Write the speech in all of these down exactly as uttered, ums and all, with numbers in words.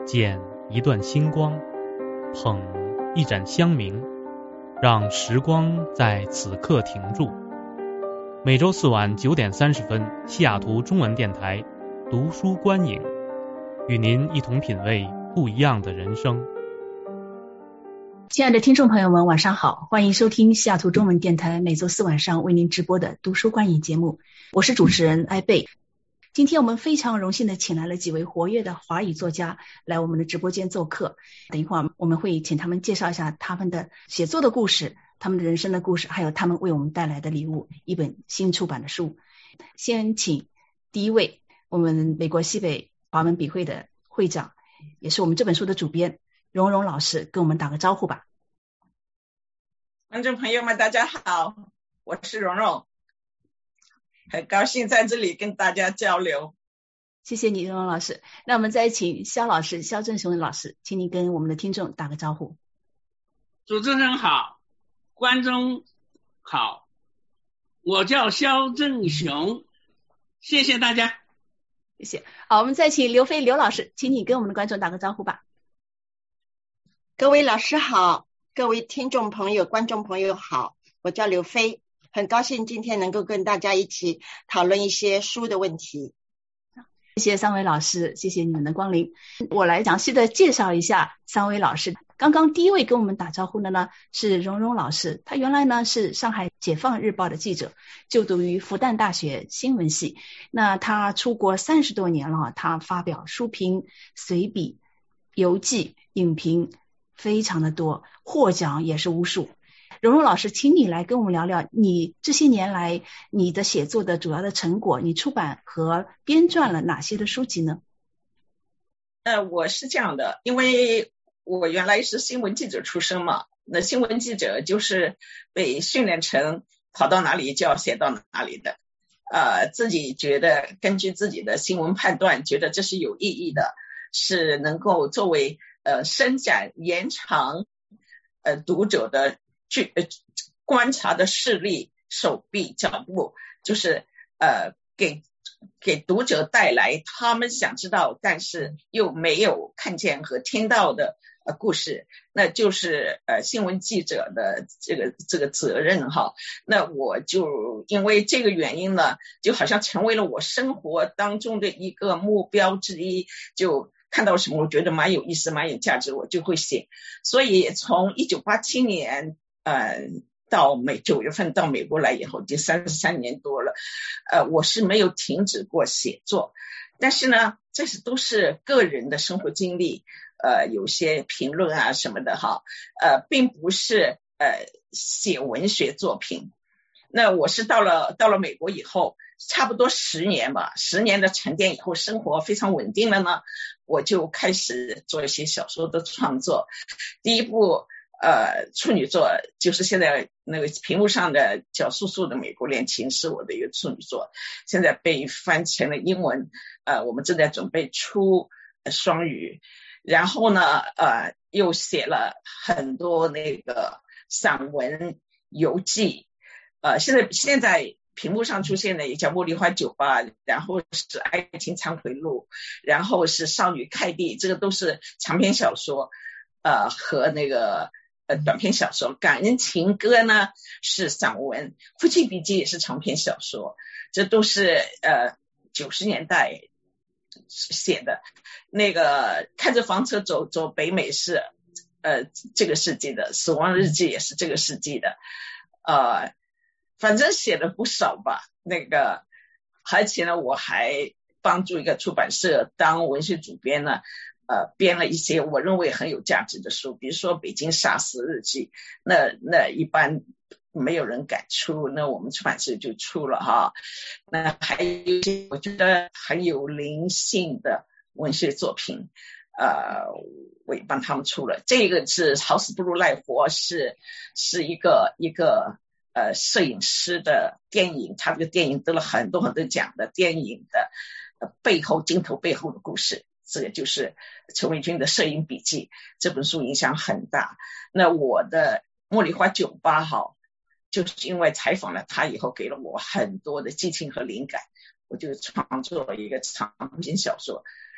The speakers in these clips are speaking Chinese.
捡一段星光，捧一盏香茗，让时光在此刻停住。每周四晚九点三十分，西雅图中文电台读书观影，与您一同品味不一样的人生。 亲爱的听众朋友们，晚上好，欢迎收听西雅图中文电台每周四晚上为您直播的读书观影节目，我是主持人艾贝。今天我们非常荣幸的请来了几位活跃的华语作家来我们的直播间做客，等一会儿我们会请他们介绍一下他们的写作的故事，他们的人生的故事，还有他们为我们带来的礼物，一本新出版的书。先请第一位，我们美国西北华文笔会的会长，也是我们这本书的主编荣荣老师，跟我们打个招呼吧。 观众朋友们大家好，我是荣荣，很高兴在这里跟大家交流。 谢谢你，荣荣老师。那我们再请肖老师，肖正雄老师，请你跟我们的听众打个招呼。 主持人好，观众好，我叫肖正雄，谢谢大家。 谢谢。好，我们再请刘飞刘老师，请你跟我们的观众打个招呼吧。 各位老师好，各位听众朋友观众朋友好，我叫刘飞，很高兴今天能够跟大家一起讨论一些书的问题。 谢谢三位老师，谢谢你们的光临。我来详细的介绍一下三位老师。刚刚第一位跟我们打招呼的呢是荣荣老师，他原来呢是上海解放日报的记者，就读于复旦大学新闻系。那他出国三十多年了，他发表书评、随笔、游记、影评非常的多，获奖也是无数。荣荣老师，请你来跟我们聊聊你这些年来你的写作的主要的成果，你出版和编撰了哪些的书籍呢？ 呃，我是这样的，因为我原来是新闻记者出身嘛，那新闻记者就是被训练成跑到哪里就要写到哪里的，呃，自己觉得根据自己的新闻判断，觉得这是有意义的，是能够作为呃伸展延长呃读者的去呃观察的视力、手臂、脚步，就是呃给给读者带来他们想知道但是又没有看见和听到的呃故事，那就是呃新闻记者的这个这个责任哈。那我就因为这个原因呢，就好像成为了我生活当中的一个目标之一，就看到什么我觉得蛮有意思、蛮有价值，我就会写。所以从一九八七年呃，到美九月份到美国来以后，已经三十三年多了，呃，我是没有停止过写作，但是呢，这是都是个人的生活经历，呃，有些评论啊什么的哈，呃，并不是呃写文学作品。那我是到了到了美国以后，差不多十年吧，十年的沉淀以后，生活非常稳定了呢，我就开始做一些小说的创作。第一部呃，处女作就是现在那个屏幕上的叫素素的美国恋情，是我的一个处女作，现在被翻成了英文，呃，我们正在准备出呃双语。然后呢，呃，又写了很多那个散文、游记，呃，现在现在屏幕上出现的也叫茉莉花酒吧，然后是爱情忏悔录，然后是少女凯蒂，这个都是长篇小说，呃，和那个呃，短篇小说。感人情歌呢是散文，夫妻笔记也是长篇小说，这都是呃九十年代写的。那个开着房车走走北美是呃这个世纪的，死亡日记也是这个世纪的，呃，反正写了不少吧。那个而且呢，我还帮助一个出版社当文学主编呢。呃，编了一些我认为很有价值的书，比如说《北京杀死日记》，那那一般没有人敢出，那我们出版社就出了哈。那还有一些我觉得很有灵性的文学作品，呃，我也帮他们出了。这个是好死不如赖活，是是一个一个呃摄影师的电影，他这个电影得了很多很多奖的电影的、呃、背后镜头背后的故事。这个就是陈维军的摄影笔记，这本书影响很大。那我的茉莉花酒吧哈，就是因为采访了他以后，给了我很多的激情和灵感，我就创作了一个长篇小说，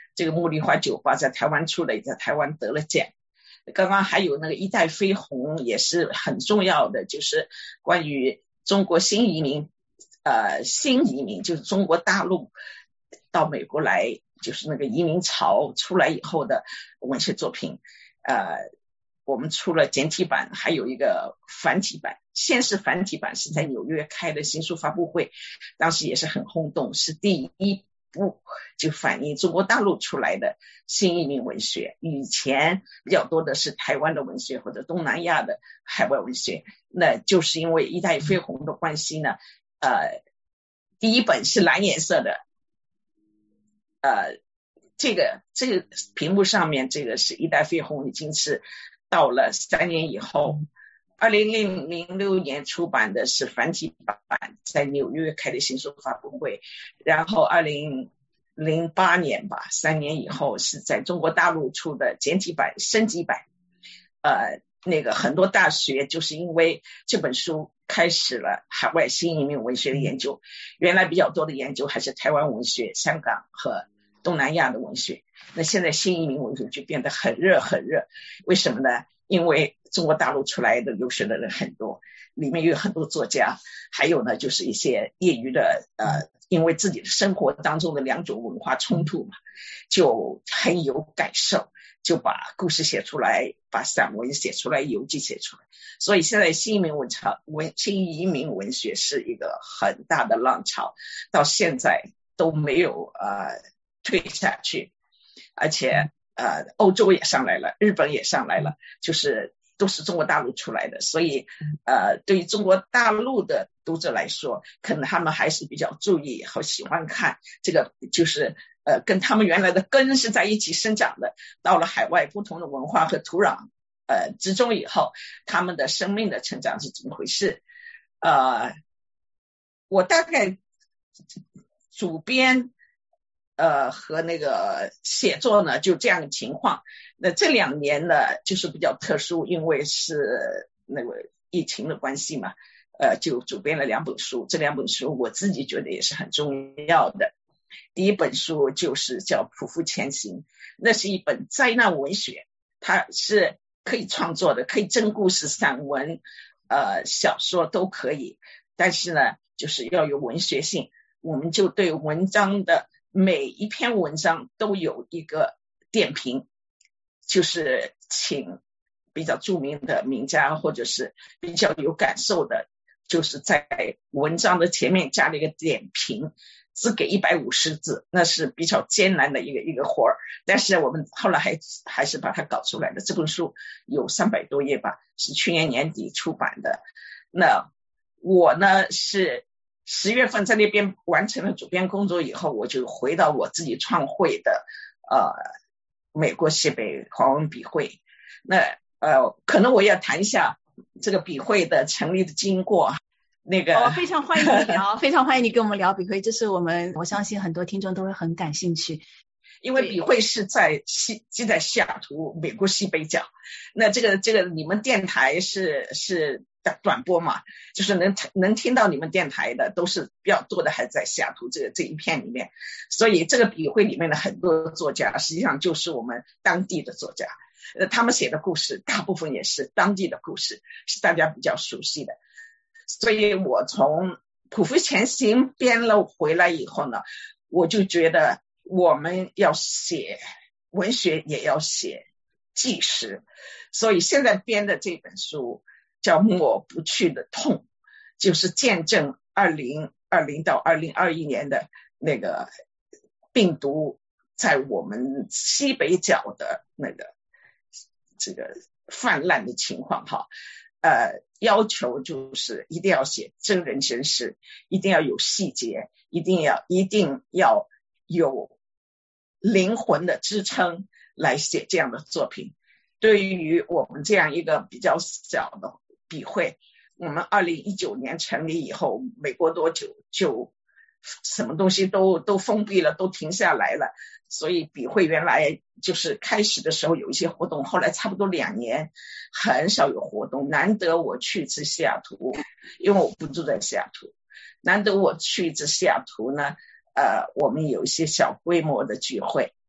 这个茉莉花酒吧在台湾出了，在台湾得了奖。刚刚还有那个一代绯红也是很重要的，就是关于中国新移民呃新移民就是中国大陆到美国来，就是那个移民潮出来以后的文学作品。呃我们出了简体版，还有一个繁体版。先是繁体版是在纽约开的新书发布会，当时也是很轰动，是第一部就反映中国大陆出来的新移民文学。以前比较多的是台湾的文学或者东南亚的海外文学，那就是因为一代绯红的关系呢，呃，第一本是蓝颜色的，呃，这个这个屏幕上面这个是一代绯红，已经是到了三年以后，二零零六年出版的是繁体版，在纽约开的新书发布会，然后二零零八年吧，三年以后是在中国大陆出的简体版升级版。呃，那个很多大学就是因为这本书开始了海外新移民文学的研究，原来比较多的研究还是台湾文学、香港和东南亚的文学，那现在新移民文学就变得很热很热。为什么呢？因为中国大陆出来的留学的人很多，里面有很多作家，还有呢就是一些业余的呃，因为自己的生活当中的两种文化冲突嘛，就很有感受，就把故事写出来，把散文写出来，游记写出来。所以现在新移民文潮文新移民文学是一个很大的浪潮，到现在都没有呃退下去，而且呃欧洲也上来了，日本也上来了，就是都是中国大陆出来的。所以呃对于中国大陆的读者来说，可能他们还是比较注意和喜欢看这个，就是呃跟他们原来的根是在一起生长的，到了海外不同的文化和土壤呃之中以后，他们的生命的成长是怎么回事。呃我大概主编呃和那个写作呢就这样的情况。那这两年呢就是比较特殊，因为是那个疫情的关系嘛，呃就主编了两本书，这两本书我自己觉得也是很重要的。第一本书就是叫《匍匐前行》，那是一本灾难文学，它是可以创作的，可以真故事、散文呃小说都可以，但是呢就是要有文学性。我们就对文章的每一篇文章都有一个点评，就是请比较著名的名家或者是比较有感受的，就是在文章的前面加了一个点评，只给一百五十字，那是比较艰难的一个一个活儿，但是我们后来还还是把它搞出来的。这本书有三百多页吧，是去年年底出版的。那我呢是十月份在那边完成了主编工作以后，我就回到我自己创会的呃美国西北华文笔会。那呃可能我要谈一下这个笔会的成立的经过。那个、 哦、非常欢迎你聊非常欢迎你跟我们聊笔会，这是我们我相信很多听众都会很感兴趣。 因为笔会是在西就在西雅图美国西北角，那这个这个你们电台是是短波嘛，就是能能听到你们电台的都是比较多的，还在西雅图这个这一片里面，所以这个笔会里面的很多作家实际上就是我们当地的作家，呃，他们写的故事大部分也是当地的故事，是大家比较熟悉的。所以我从匍匐前行编了回来以后呢，我就觉得我们要写文学也要写纪实，所以现在编的这本书叫抹不去的痛，就是见证二零二零到二零二一年的那个病毒在我们西北角的那个这个泛滥的情况哈。呃，要求就是一定要写真人真事，一定要有细节，一定要一定要有灵魂的支撑来写这样的作品。对于我们这样一个比较小的笔会，我们二零一九年成立以后，没过多久就什么东西都都封闭了，都停下来了。所以笔会原来就是开始的时候有一些活动，后来差不多两年很少有活动。难得我去一次西雅图，因为我不住在西雅图，难得我去一次西雅图呢，呃，我们有一些小规模的聚会。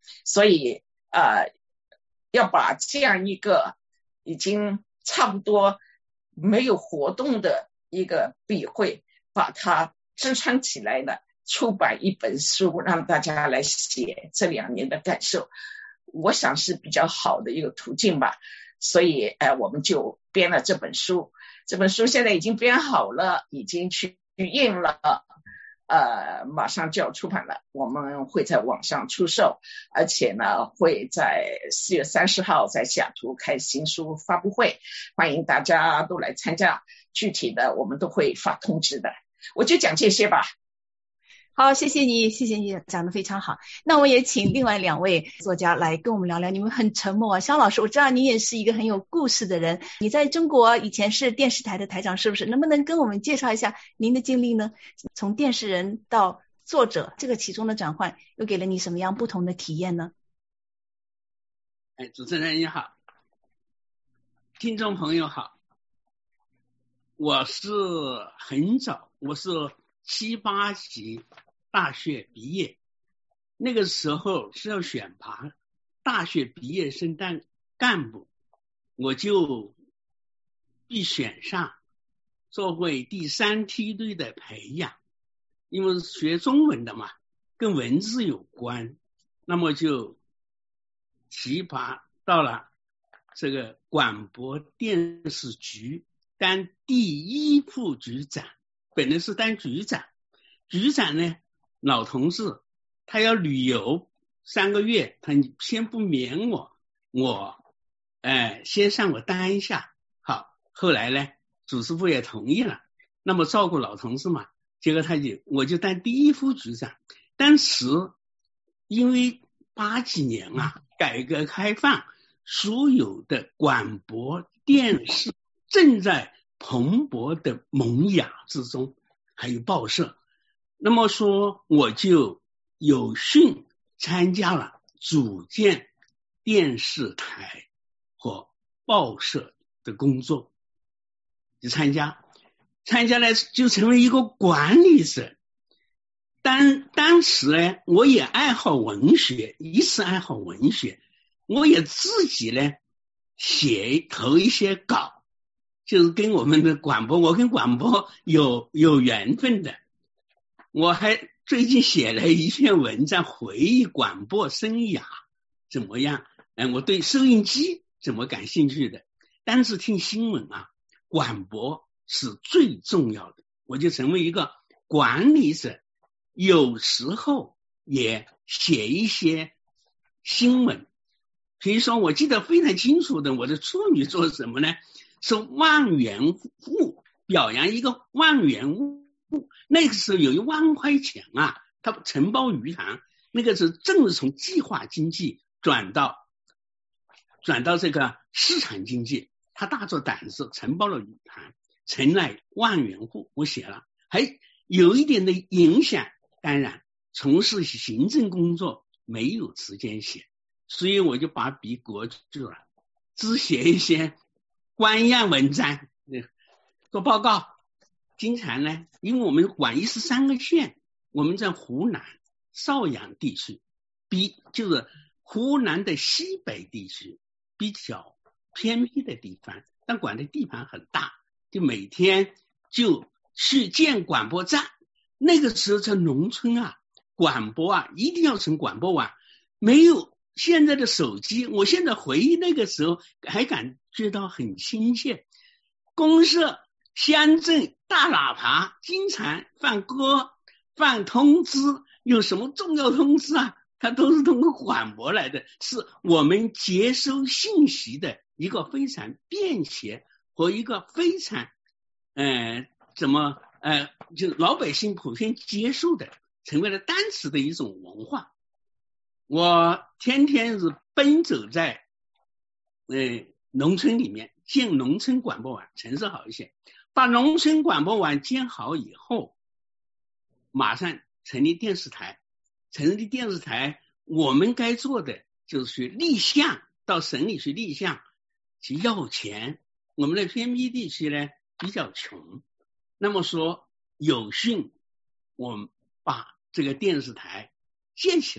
所以呃，要把这样一个已经差不多没有活动的一个笔会，把它支撑起来了，出版一本书，让大家来写这两年的感受，我想是比较好的一个途径吧。所以呃，我们就编了这本书，这本书现在已经编好了，已经去印了，呃，马上就要出版了，我们会在网上出售，而且呢，会在四月三十号在西雅图开新书发布会，欢迎大家都来参加，具体的我们都会发通知的。我就讲这些吧。 好，谢谢你，谢谢你讲得非常好。那我也请另外两位作家来跟我们聊聊。你们很沉默啊，肖老师，我知道你也是一个很有故事的人，你在中国以前是电视台的台长，是不是？能不能跟我们介绍一下您的经历呢？从电视人到作者，这个其中的转换又给了你什么样不同的体验呢？ 哎，主持人你好，听众朋友好，我是很早，我是七八级大学毕业，那个时候是要选拔大学毕业生当干部，我就被选上，作为第三梯队的培养，因为学中文的嘛，跟文字有关，那么就提拔到了这个广播电视局当第一副局长，本来是当局长，局长呢老同志他要旅游三个月，他先不免我，我呃先让我当一下，好，后来呢组织部也同意了，那么照顾老同志嘛，结果他就我就当第一副局长。当时因为八几年啊，改革开放，所有的广播电视正在蓬勃的萌芽之中，还有报社，那么说我就有幸参加了组建电视台和报社的工作，就参加参加了就成为一个管理者。当当时呢，我也爱好文学，一直爱好文学，我也自己呢写投一些稿，就是跟我们的广播，我跟广播有有缘分的。我还最近写了一篇文章，回忆广播生涯怎么样，嗯，我对收音机怎么感兴趣的，但是听新闻啊，广播是最重要的，我就成为一个管理者，有时候也写一些新闻。比如说我记得非常清楚的，我的处女座是什么呢？是万元户，表扬一个万元户。那个时候有一万块钱啊，它承包鱼塘，那个是正是从计划经济转到转到这个市场经济，他大着胆子承包了鱼塘，成了万元户。我写了，还有一点的影响，当然从事行政工作没有时间写，所以我就把笔搁住了，只写一些官样文章，做报告。经常呢，因为我们管一十三个县，我们在湖南邵阳地区，比就是湖南的西北地区，比较偏僻的地方，但管的地盘很大，就每天就去建广播站。那个时候在农村啊，广播啊一定要乘广播网，没有现在的手机。我现在回忆那个时候还感觉到很亲切，公社乡镇大喇叭经常放歌放通知，有什么重要通知啊，它都是通过广播来的，是我们接收信息的一个非常便捷和一个非常呃怎么呃就老百姓普遍接受的，成为了当时的一种文化。我天天是奔走在呃农村里面建农村广播网，城市好一些。把农村广播网建好以后，马上成立电视台。成立电视台，我们该做的就是去立项，到省里去立项，去要钱。我们的偏僻地区呢比较穷，那么说有幸我们把这个电视台建起来了，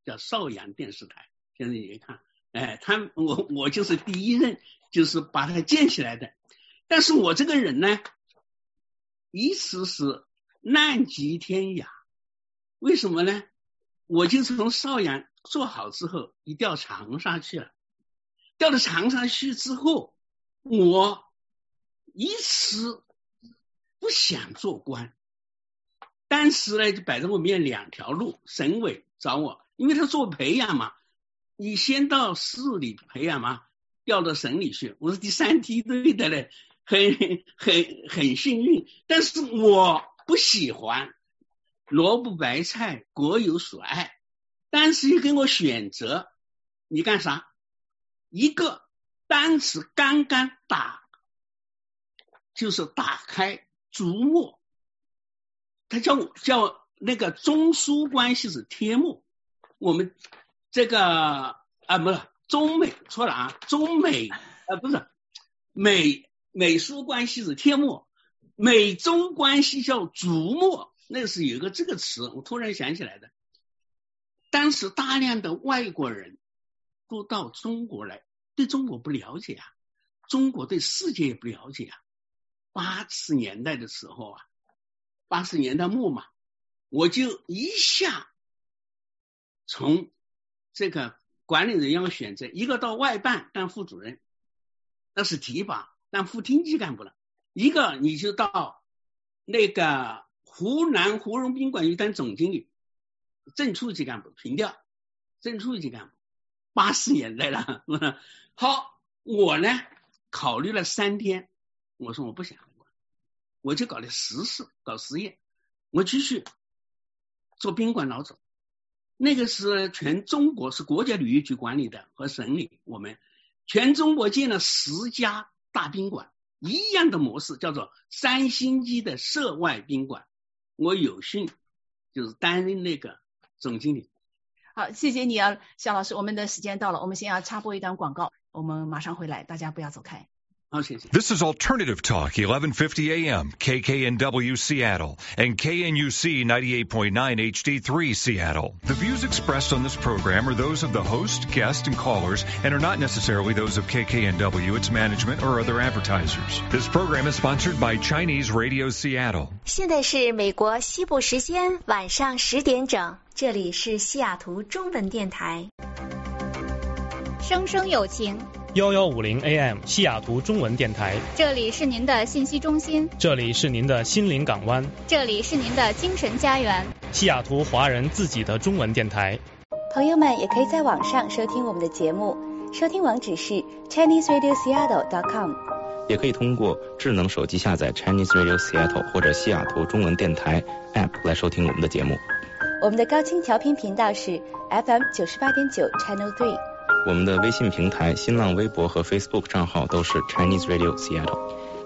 叫邵阳电视台。现在你看，哎，他我我就是第一任，就是把它建起来的。但是我这个人呢，一直是浪迹天涯。为什么呢？我就从邵阳做好之后，一调长沙去了。调到长沙去之后，我一直不想做官。当时呢，就摆在我面前两条路，省委找我，因为他做培养嘛，你先到市里培养嘛，调到省里去，我是第三梯队的嘞，很很很幸运。但是我不喜欢萝卜白菜各有所爱，当时又给我选择，你干啥？一个当时刚刚打，就是打开竹墨，他叫叫那个中苏关系是贴墨，我们这个啊不是中美错了啊，中美啊不是美美苏关系是贴墨，美中关系叫竹墨，那是有一个这个词，我突然想起来的。当时大量的外国人都到中国来，对中国不了解啊，中国对世界也不了解啊。八十年代的时候啊，八十年代末嘛，我就一下从这个管理人员选择，一个到外办当副主任，那是提拔当副厅级干部了；一个你就到那个湖南湖荣宾馆去当总经理，正处级干部，平调正处级干部。八十年代了，好，我呢考虑了三天，我说我不想，我就搞了实事，搞实验，我继续做宾馆老总。那个是全中国是国家旅游局管理的和省里，我们全中国建了十家大宾馆，一样的模式，叫做三星级的涉外宾馆。我有幸就是担任那个总经理。 好，谢谢你啊，肖老师，我们的时间到了，我们先要插播一段广告，我们马上回来，大家不要走开。 好，谢谢。 This is Alternative Talk, eleven fifty A M, K K N W Seattle, and K N U C ninety-eight point nine H D three Seattle. The views expressed on this program are those of the host, guest, and callers, and are not necessarily those of K K N W, its management, or other advertisers. This program is sponsored by Chinese Radio Seattle. 现在是美国西部时间晚上十点整，这里是西雅图中文电台。 生生有情幺幺五零 A M 西雅图中文电台， 这里是您的信息中心， 这里是您的心灵港湾， 这里是您的精神家园， 西雅图华人自己的中文电台。 朋友们也可以在网上收听我们的节目，收听网址是 Chinese Radio Seattle dot com， 也可以通过智能手机下载 Chinese Radio Seattle 或者西雅图中文电台 App 来收听我们的节目。 我们的高清调频频道是 F M 九十八点九 Channel three。 我们的微信平台、新浪微博和 Facebook 账号都是 Chinese Radio Seattle。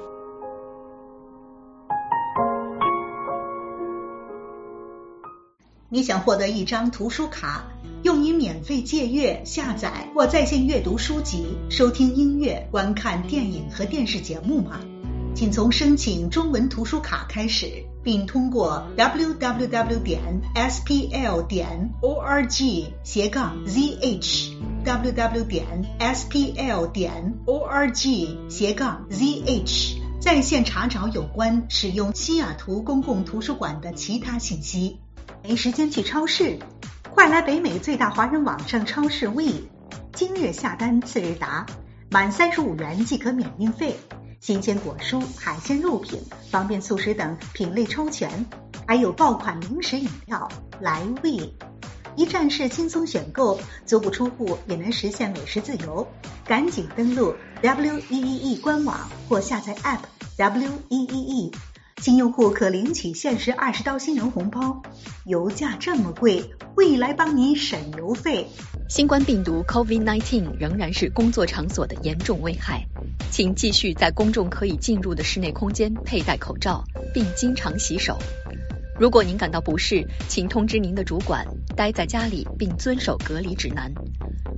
你想获得一张图书卡，用于免费借阅、下载或在线阅读书籍、收听音乐、观看电影和电视节目吗？请从申请中文图书卡开始，并通过 w w w 点 s p l 点 org 斜杠 z h w w 点 s p l 点 org 斜杠 z h 在线查找有关使用西雅图公共图书馆的其他信息。没时间去超市？快来北美最大华人网上超市 We， 今日下单次日达，满三十五元即可免运费。新鲜果蔬、海鲜、肉品、方便速食等品类超全，还有爆款零食饮料。来 We， 一站式轻松选购，足不出户也能实现美食自由。赶紧登录 W E E E 官网或下载 App W E E E， 新用户可领取限时二十刀新人红包。油价这么贵，未来帮你省邮费。 新冠病毒 COVID 十九 仍然是工作场所的严重危害，请继续在公众可以进入的室内空间佩戴口罩，并经常洗手。如果您感到不适，请通知您的主管，待在家里并遵守隔离指南。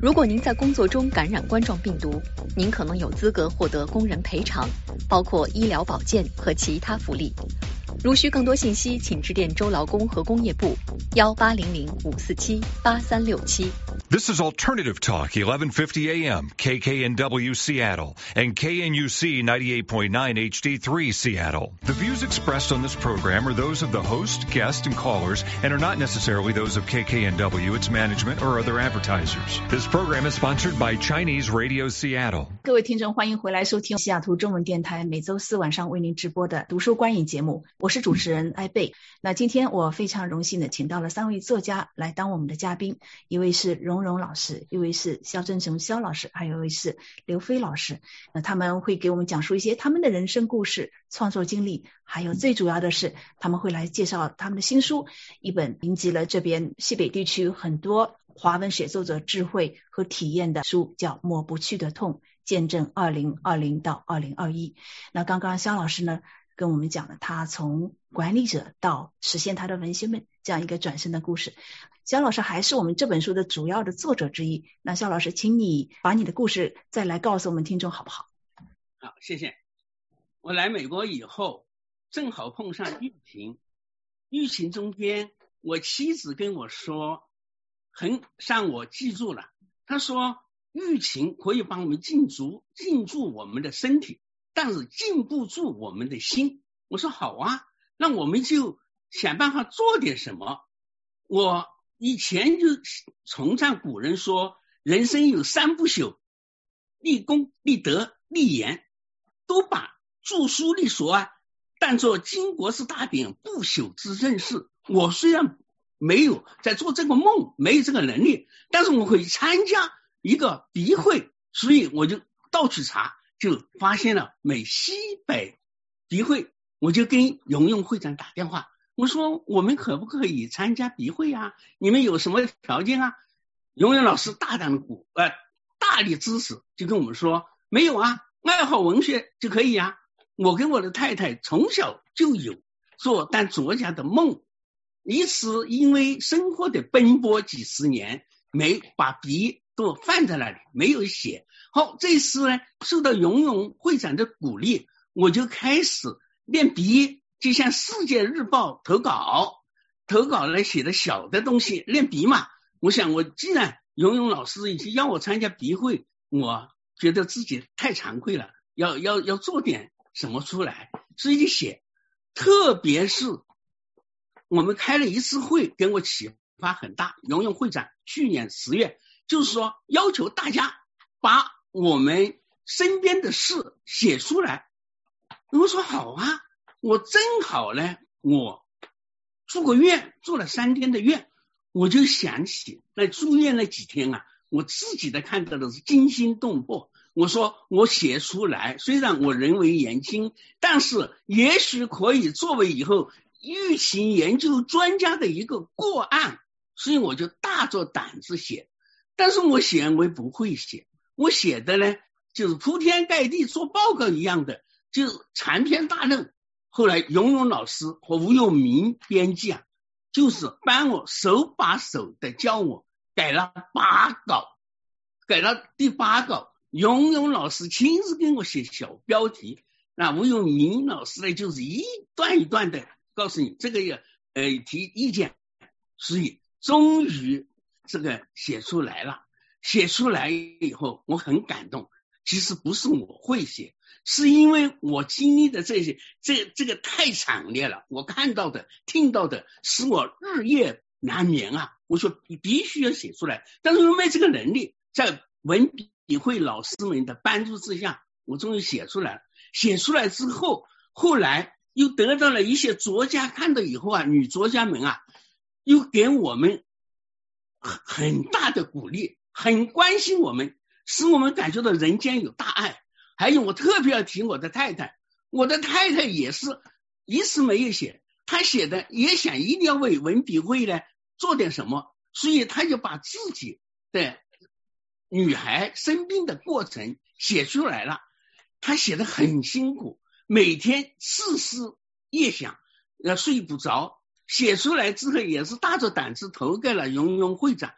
如果您在工作中感染冠状病毒，您可能有资格获得工人赔偿，包括医疗保健和其他福利。如需更多信息，请致电州劳工和工业部幺八零零五四七八三六七。 This is Alternative Talk, eleven fifty A M, K K N W Seattle, and K N U C ninety-eight point nine H D three Seattle. The views expressed on this program are those of the host, guests, and callers, and are not necessarily those of K K N W, its management, or other advertisers. This program is sponsored by Chinese Radio Seattle. 各位听众，欢迎回来收听西雅图中文电台每周四晚上为您直播的读书观影节目，我是主持人艾贝。那今天我非常荣幸的请到了三位作家来当我们的嘉宾，一位是荣荣老师，一位是肖振雄肖老师，还有一位是刘飞老师。那他们会给我们讲述一些他们的人生故事、创作经历，还有最主要的是他们会来介绍他们的新书，一本迎集了这边西北地区很多华文写作者智慧和体验的书，叫《抹不去的痛：见证二零二零到二零二一》。那刚刚肖老师呢跟我们讲了他从管理者到实现他的文学梦这样一个转身的故事。肖老师还是我们这本书的主要的作者之一。那肖老师，请你把你的故事再来告诉我们听众好不好？ 好，谢谢。我来美国以后，正好碰上疫情，疫情中间，我妻子跟我说，很让我记住了。她说，疫情可以帮我们禁住禁住我们的身体，但是禁不住我们的心。我说好啊，那我们就想办法做点什么。我以前就崇尚古人说，人生有三不朽：立功、立德、立言，都把著书立说啊当作经国之大典、不朽之正事。我虽然没有在做这个梦，没有这个能力，但是我可以参加一个笔会，所以我就到处查，就发现了美西北笔会。我就跟荣荣会长打电话，我说我们可不可以参加笔会啊？你们有什么条件啊？荣荣老师大胆的鼓呃大力支持，就跟我们说没有啊，爱好文学就可以啊。我跟我的太太从小就有做当作家的梦，一次因为生活的奔波几十年，没把笔都放在那里没有写。好，这次呢受到荣荣会长的鼓励，我就开始练笔，就像世界日报投稿投稿来写的小的东西，练笔嘛。我想我既然荣荣老师已经要我参加笔会，我觉得自己太惭愧了，要要要做点什么出来，所以就写。特别是我们开了一次会，给我启发很大。荣荣会长去年十月就是说要求大家把我们身边的事写出来。我说好啊，我正好呢，我住过院，住了三天的院，我就想起那住院那几天啊，我自己的看到的是惊心动魄。我说我写出来，虽然我人为言轻，但是也许可以作为以后疫情研究专家的一个过案，所以我就大着胆子写。但是我写我也不会写，我写的呢就是铺天盖地做报告一样的，就是长篇大论。后来荣荣老师和吴有明编辑啊，就是帮我手把手的教我改了八稿，改了第八稿，荣荣老师亲自跟我写小标题，那吴有明老师呢就是一段一段的告诉你这个也呃提意见，所以终于这个写出来了。写出来以后我很感动，其实不是我会写，是因为我经历的这些这这个太惨烈了，我看到的听到的使我日夜难眠啊。我说你必须要写出来，但是又没这个能力，在文笔会老师们的帮助之下，我终于写出来了。写出来之后，后来又得到了一些作家看到以后啊，女作家们啊又给我们很大的鼓励，很关心我们，使我们感觉到人间有大爱。还有我特别要提我的太太，我的太太也是一次没有写，她写的也想一定要为文笔会呢做点什么，所以她就把自己的女孩生病的过程写出来了。她写的很辛苦，每天次思夜想，呃睡不着，写出来之后也是大着胆子投给了荣荣会长，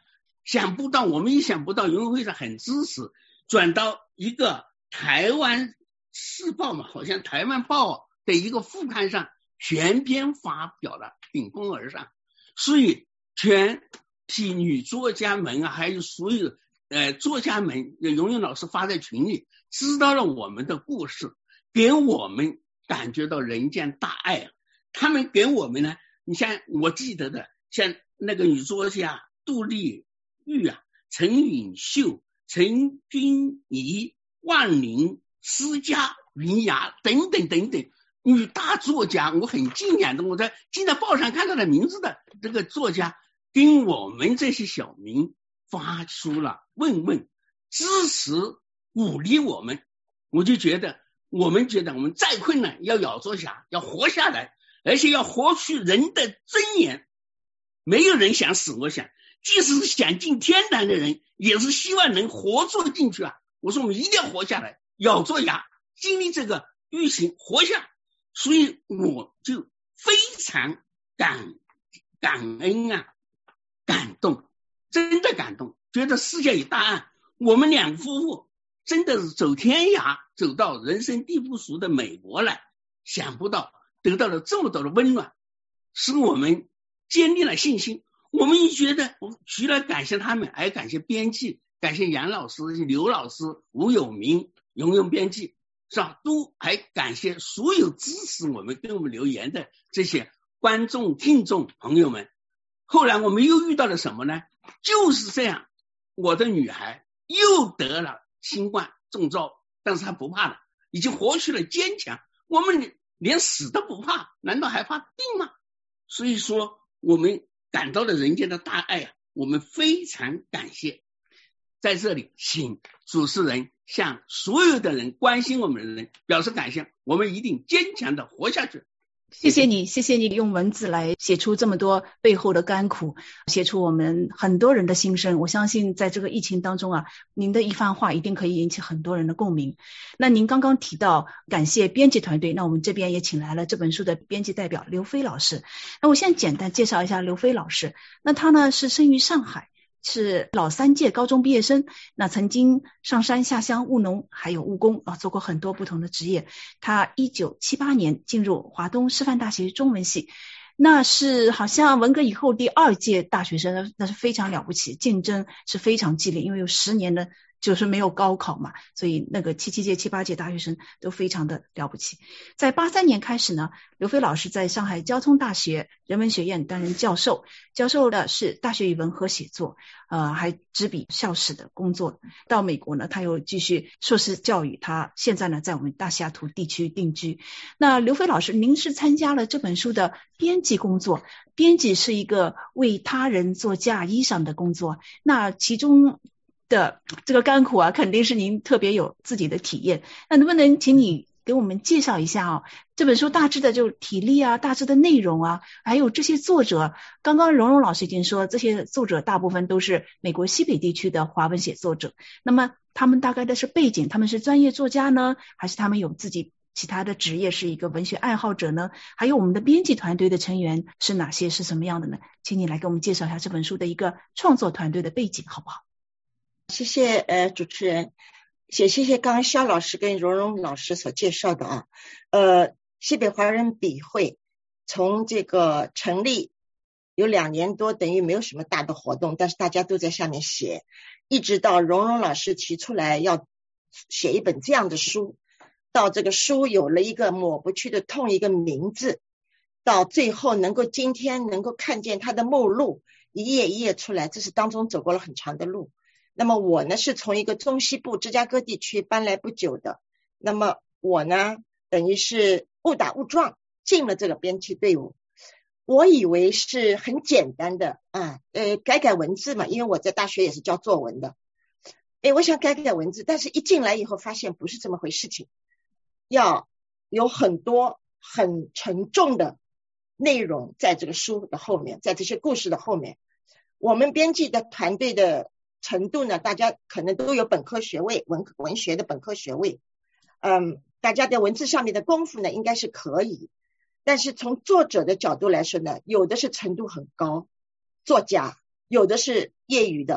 想不到，我们也想不到，云会上很支持，转到一个台湾时报嘛，好像台湾报的一个副刊上全篇发表了，顶风而上。所以全体女作家们啊，还有所有呃作家们，荣荣老师发在群里，知道了我们的故事，给我们感觉到人间大爱啊。他们给我们呢，你像我记得的，像那个女作家杜丽玉啊、陈允秀、陈君怡、万玲、施家、云雅等等等等女大作家，我很敬仰的，我在经常报上看到的名字的这个作家，跟我们这些小民发出了问问，支持鼓励我们。我就觉得我们觉得我们再困难要咬着牙，要活下来，而且要活出人的尊严。没有人想死，我想即使是想进天堂的人也是希望能活着进去啊。我说我们一定要活下来，咬着牙经历这个疫情活下。所以我就非常感感恩啊，感动，真的感动，觉得世界有大爱。我们两夫妇真的是走天涯，走到人生地不熟的美国来，想不到得到了这么多的温暖，使我们坚定了信心。我们也觉得除了感谢他们，还感谢编辑，感谢杨老师、刘老师、吴有明、荣荣编辑，是吧？都还感谢所有支持我们、跟我们留言的这些观众、听众朋友们。后来我们又遇到了什么呢？就是这样，我的女孩又得了新冠中招，但是她不怕了，已经活出了坚强。我们连死都不怕，难道还怕病吗？所以说我们感到了人间的大爱啊，我们非常感谢。在这里请主持人向所有的人关心我们的人表示感谢，我们一定坚强的活下去。 谢谢你，谢谢你用文字来写出这么多背后的甘苦，写出我们很多人的心声。我相信在这个疫情当中啊，您的一番话一定可以引起很多人的共鸣。那您刚刚提到感谢编辑团队，那我们这边也请来了这本书的编辑代表刘飞老师。那我现在简单介绍一下刘飞老师。那他呢是生于上海，是老三届高中毕业生，那曾经上山下乡务农还有务工啊，做过很多不同的职业。他一九七八年进入华东师范大学中文系，那是好像文革以后第二届大学生，那是非常了不起，竞争是非常激烈，因为有十年的就是没有高考嘛，所以那个七七届、七八届大学生都非常的了不起。在八三年开始呢，刘飞老师在上海交通大学人文学院担任教授，教授的是大学语文和写作，呃，还执笔校史的工作。到美国呢，他又继续硕士教育，他现在呢在我们大西雅图地区定居。那刘飞老师，您是参加了这本书的编辑工作，编辑是一个为他人做嫁衣裳的工作，那其中的这个甘苦啊，肯定是您特别有自己的体验。那能不能请你给我们介绍一下啊？这本书大致的就体例啊，大致的内容啊，还有这些作者。刚刚荣荣老师已经说，这些作者大部分都是美国西北地区的华文写作者。那么他们大概的是背景，他们是专业作家呢，还是他们有自己其他的职业，是一个文学爱好者呢？还有我们的编辑团队的成员是哪些，是什么样的呢？请你来给我们介绍一下这本书的一个创作团队的背景，好不好？ 谢谢呃主持人，也谢谢刚刚肖老师跟荣荣老师所介绍的啊。呃，西北华人笔会从这个成立有两年多，等于没有什么大的活动，但是大家都在下面写，一直到荣荣老师提出来要写一本这样的书，到这个书有了一个抹不去的痛一个名字，到最后能够今天能够看见它的目录一页一页出来，这是当中走过了很长的路。那么我呢是从一个中西部芝加哥地区搬来不久的，那么我呢等于是误打误撞进了这个编辑队伍。我以为是很简单的啊，呃，改改文字嘛，因为我在大学也是教作文的，诶，我想改改文字，但是一进来以后发现不是这么回事情，要有很多很沉重的内容在这个书的后面，在这些故事的后面。我们编辑的团队的程度呢，大家可能都有本科学位，文文学的本科学位，嗯，大家在文字上面的功夫呢应该是可以，但是从作者的角度来说呢，有的是程度很高作家，有的是业余的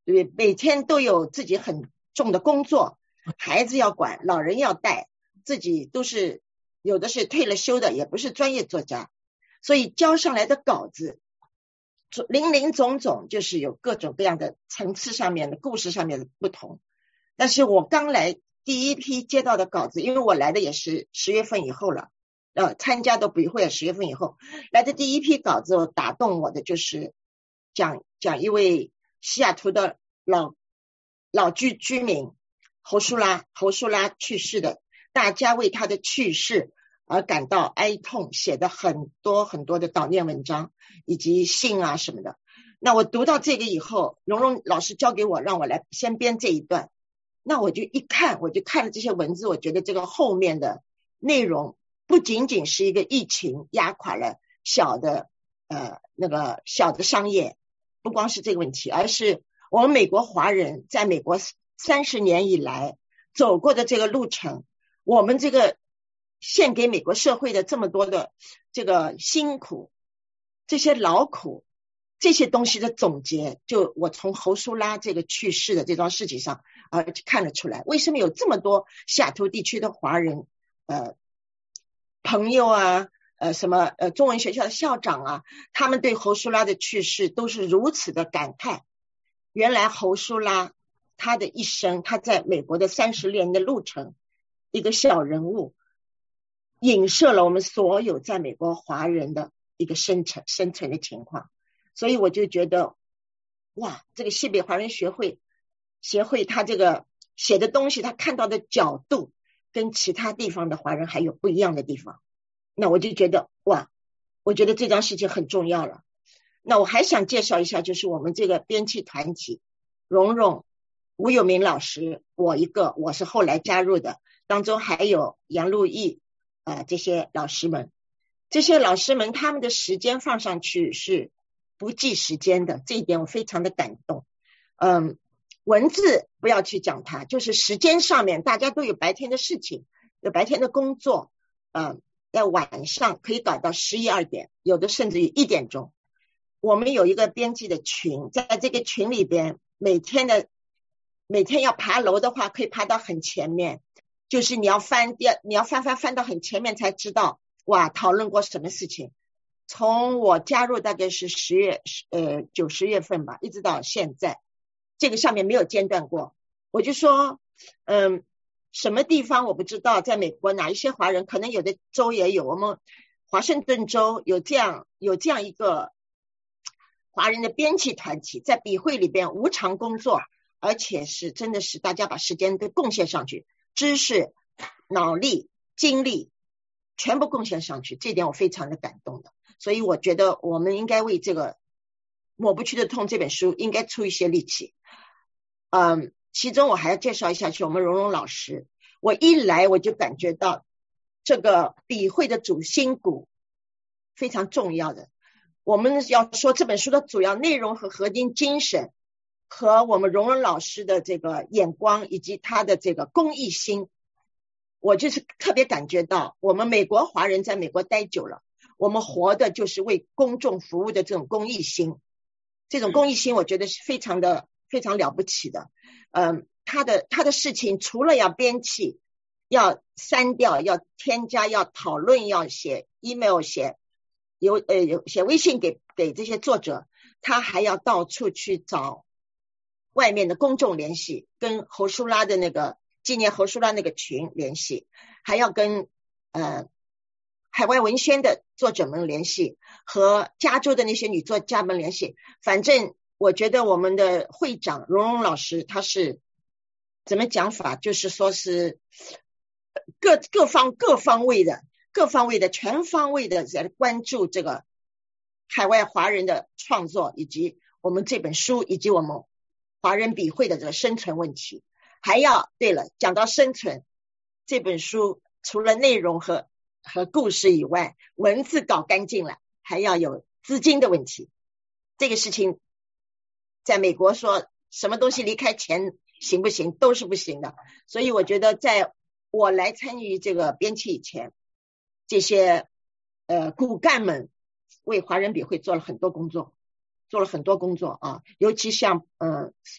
对不对？每天都有自己很重的工作，孩子要管，老人要带，自己都是有的是退了休的，也不是专业作家，所以交上来的稿子林林总总，就是有各种各样的层次上面的故事上面的不同。但是我刚来第一批接到的稿子，因为我来的也是十月份以后了，呃，参加的笔会十月份以后来的第一批稿子，我打动我的就是讲讲一位西雅图的老老居居民侯舒拉，侯舒拉去世的，大家为他的去世而感到哀痛，写的很多很多的悼念文章以及信啊什么的。那我读到这个以后，蓉蓉老师交给我，让我来先编这一段，那我就一看，我就看了这些文字，我觉得这个后面的内容不仅仅是一个疫情压垮了小的呃那个小的商业，不光是这个问题，而是我们美国华人在美国三十年以来走过的这个路程，我们这个献给美国社会的这么多的这个辛苦，这些劳苦，这些东西的总结，就我从侯舒拉这个去世的这桩事情上呃看了出来，为什么有这么多西雅图地区的华人呃朋友啊，呃什么呃中文学校的校长啊，他们对侯舒拉的去世都是如此的感叹。原来侯舒拉他的一生，他在美国的三十年的路程，一个小人物，影射了我们所有在美国华人的一个生存生存的情况。所以我就觉得哇，这个西北华人学会协会他这个写的东西，他看到的角度跟其他地方的华人还有不一样的地方。那我就觉得哇，我觉得这桩事情很重要了。那我还想介绍一下，就是我们这个编辑团体，蓉蓉、吴有明老师，我一个，我是后来加入的，当中还有杨路义呃这些老师们，这些老师们他们的时间放上去是不计时间的，这一点我非常的感动。嗯，文字不要去讲它，就是时间上面大家都有白天的事情，有白天的工作，嗯，在晚上可以搞到十一二点，有的甚至于一点钟。我们有一个编辑的群，在这个群里边，每天的每天要爬楼的话，可以爬到很前面，就是你要翻掉，你要翻翻翻到很前面才知道哇讨论过什么事情。从我加入大概是十月呃九十月份吧，一直到现在，这个上面没有间断过。我就说嗯，什么地方我不知道，在美国哪一些华人，可能有的州也有，我们华盛顿州有这样有这样一个华人的编辑团体，在笔会里边无偿工作，而且是真的是大家把时间都贡献上去，知识、脑力、精力全部贡献上去，这点我非常的感动的。所以我觉得我们应该为这个抹不去的痛这本书应该出一些力气。嗯，其中我还要介绍一下是我们蓉蓉老师，我一来我就感觉到这个笔会的主心骨非常重要的。我们要说这本书的主要内容和核心精神，和我们蓉蓉老师的这个眼光以及他的这个公益心，我就是特别感觉到我们美国华人在美国待久了，我们活的就是为公众服务的这种公益心，这种公益心我觉得是非常的非常了不起的。嗯，他的他的事情除了要编辑，要删掉，要添加，要讨论，要写 email 写有呃有写微信给给这些作者，他还要到处去找外面的公众联系，跟侯舒拉的那个纪念侯舒拉那个群联系，还要跟呃海外文宣的作者们联系，和加州的那些女作家们联系。反正我觉得我们的会长蓉蓉老师他是怎么讲法，就是说是各各方各方位的各方位的全方位的在关注这个海外华人的创作，以及我们这本书，以及我们华人笔会的这个生存问题。还要对了，讲到生存，这本书除了内容和和故事以外，文字搞干净了，还要有资金的问题。这个事情在美国说什么东西离开钱行不行都是不行的。所以我觉得在我来参与这个编辑以前，这些呃骨干们为华人笔会做了很多工作做了很多工作啊，尤其像呃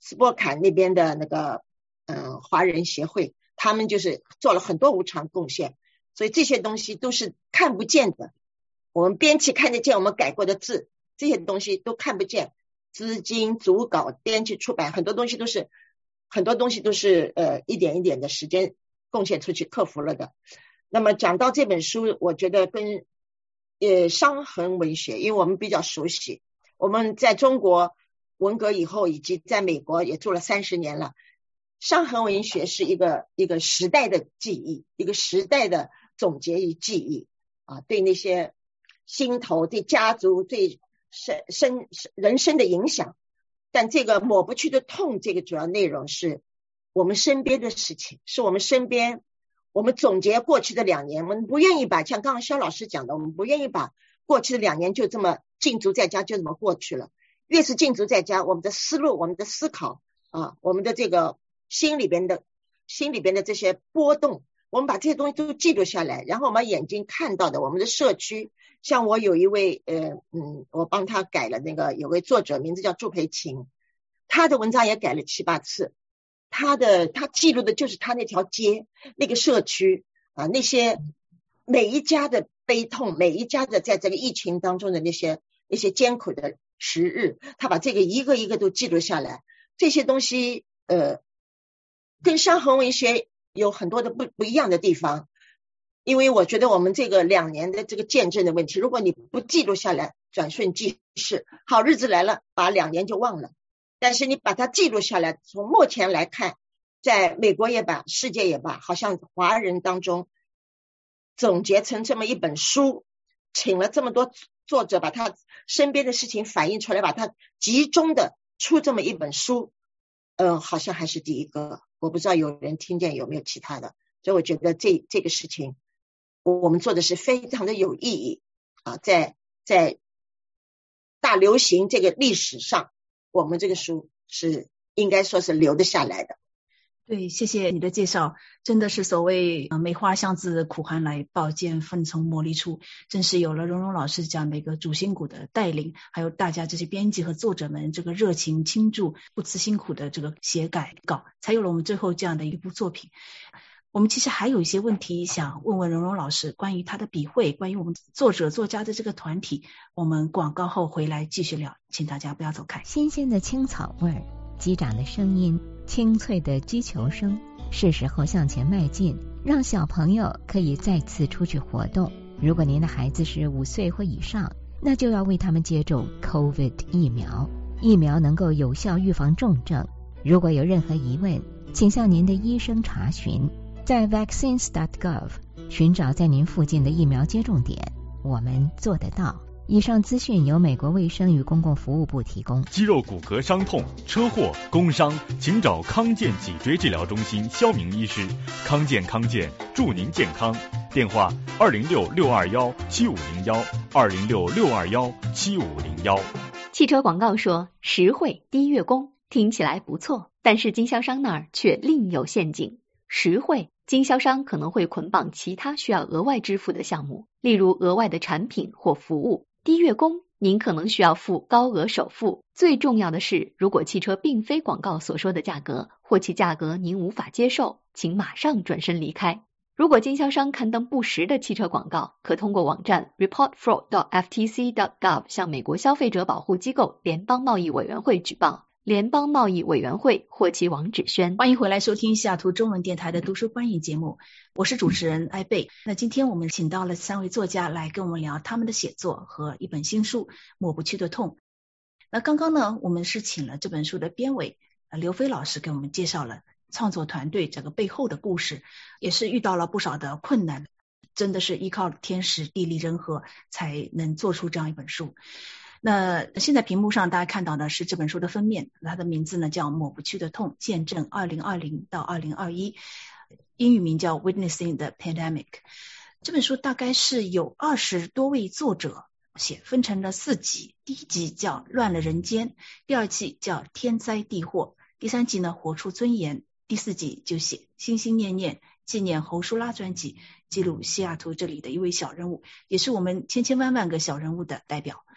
斯波坎那边的那个嗯华人协会，他们就是做了很多无偿贡献，所以这些东西都是看不见的。我们编辑看得见我们改过的字，这些东西都看不见。资金、组稿、编辑、出版，很多东西都是很多东西都是呃一点一点的时间贡献出去克服了的。那么讲到这本书，我觉得跟呃伤痕文学，因为我们比较熟悉，我们在中国文革以后以及在美国也做了三十年了，伤痕文学是一个一个时代的记忆，一个时代的总结与记忆啊，对那些心头、对家族、对生生人生的影响。但这个抹不去的痛，这个主要内容是我们身边的事情，是我们身边，我们总结过去的两年，我们不愿意把，像刚刚肖老师讲的，我们不愿意把过去的两年就这么禁足在家就这么过去了。越是禁足在家，我们的思路、我们的思考啊，我们的这个心里边的心里边的这些波动，我们把这些东西都记录下来，然后我们眼睛看到的，我们的社区，像我有一位呃嗯，我帮他改了那个，有位作者名字叫祝培琴，他的文章也改了七八次，他的他记录的就是他那条街、那个社区啊，那些每一家的悲痛，每一家的在这个疫情当中的那些那些艰苦的时日，他把这个一个一个都记录下来。这些东西呃跟伤痕文学有很多的不不一样的地方，因为我觉得我们这个两年的这个见证的问题，如果你不记录下来，转瞬即逝，好日子来了，把两年就忘了。但是你把它记录下来，从目前来看，在美国也罢，世界也罢，好像华人当中总结成这么一本书，请了这么多作者，把他身边的事情反映出来，把它集中的出这么一本书，嗯、呃，好像还是第一个。我不知道有人听见有没有其他的，所以我觉得这这个事情我们做的是非常的有意义啊，在在大流行这个历史上，我们这个书是应该说是留得下来的。 对，谢谢你的介绍，真的是所谓呃梅花香自苦寒来，宝剑锋从磨砺出，正是有了蓉蓉老师这样的一个主心骨的带领，还有大家这些编辑和作者们这个热情倾注、不辞辛苦的这个写改稿，才有了我们最后这样的一部作品。我们其实还有一些问题想问问蓉蓉老师，关于他的笔会，关于我们作者作家的这个团体，我们广告后回来继续聊，请大家不要走开。 新鲜的青草味儿，击掌的声音，清脆的击球声，是时候向前迈进，让小朋友可以再次出去活动。如果您的孩子是五岁或以上，那就要为他们接种 COVID 疫苗，疫苗能够有效预防重症。如果有任何疑问，请向您的医生查询，在 vaccines dot gov 寻找在您附近的疫苗接种点，我们做得到。以上资讯由美国卫生与公共服务部提供。 肌肉骨骼伤痛、车祸、工伤，请找康健脊椎治疗中心肖明医师。康健康健，祝您健康。电话二零六六二幺七五零幺二零六六二幺七五零幺。 汽车广告说实惠低月供，听起来不错，但是经销商那儿却另有陷阱。实惠，经销商可能会捆绑其他需要额外支付的项目，例如额外的产品或服务。低月供，您可能需要付高额首付。最重要的是，如果汽车并非广告所说的价格，或其价格您无法接受，请马上转身离开。如果经销商刊登不实的汽车广告，可通过网站 report fraud dot f t c dot gov 向美国消费者保护机构联邦贸易委员会举报。联邦贸易委员会或其网址宣。 欢迎回来收听西雅图中文电台的读书观影节目，我是主持人艾贝。那今天我们请到了三位作家来跟我们聊他们的写作和一本新书《抹不去的痛》。那刚刚呢，我们是请了这本书的编委刘飞老师给我们介绍了创作团队这个背后的故事，也是遇到了不少的困难，真的是依靠天时地利人和才能做出这样一本书。那现在屏幕上大家看到的是这本书的封面，它的名字呢叫《抹不去的痛：见证二零二零到二零二一》，英语名叫 Witnessing the Pandemic。 这本书大概是有二十多位作者写，分成了四集。第一集叫乱了人间，第二季叫天灾地祸，第三集呢活出尊严，第四集就写心心念念纪念侯舒拉专辑，记录西雅图这里的一位小人物，也是我们千千万万个小人物的代表。